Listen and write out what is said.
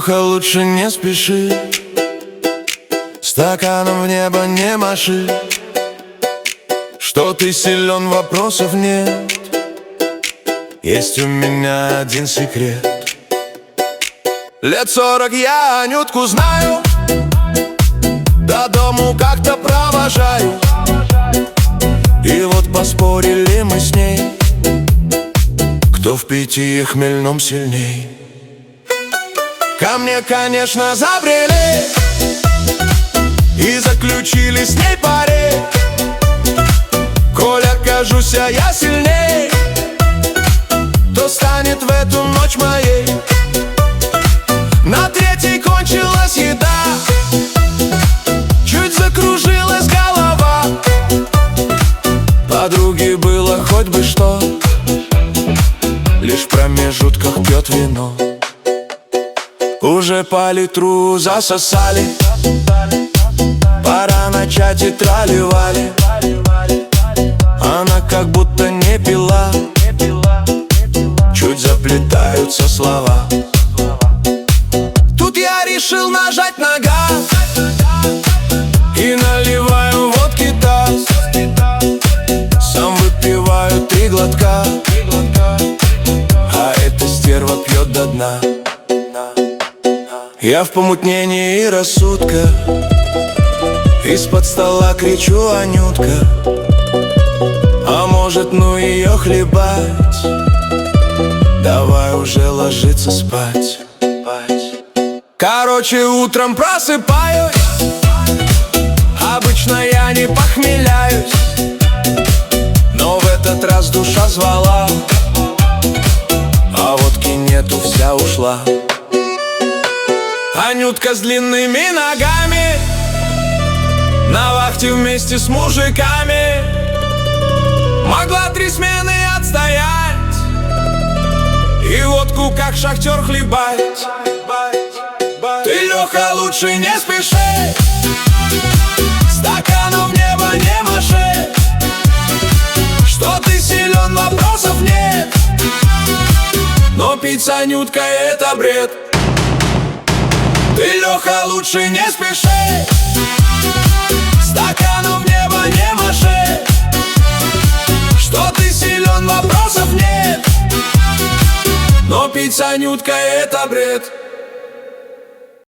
Леха, лучше не спеши, стаканом в небо не маши. Что ты силен, вопросов нет. Есть у меня один секрет. Лет 40 я Анютку знаю, до дому как-то провожаю. И вот поспорили мы с ней, кто в питье хмельном сильней. Ко мне, конечно, забрели и заключили с ней пари. Коль окажусь я сильней, то станет в эту ночь моей. На третьей кончилась еда, чуть закружилась голова. Подруге было хоть бы что, лишь в промежутках пьет вино. Уже по литру засосали, пора начать и трали-вали. Она как будто не пила, чуть заплетаются слова. Тут я решил нажать на газ и наливаю водки таз. Сам выпиваю 3 глотка, а эта стерва пьет до дна. Я в помутнении рассудка, из-под стола кричу: Анютка, а может, ну ее хлебать, давай уже ложиться спать. Короче, утром просыпаюсь, обычно я не похмеляюсь, но в этот раз душа звала, а водки нету, вся ушла. Анютка с длинными ногами на вахте вместе с мужиками могла 3 смены отстоять и водку как шахтер хлебать. Ты, Леха, лучше не спеши, стаканом в небо не маши. Что ты силен, вопросов нет, но пить с Анюткой это бред. Ты, Леха, лучше не спеши, стаканом в небо не маши. Что ты силен, вопросов нет, но пить с Анюткой это бред.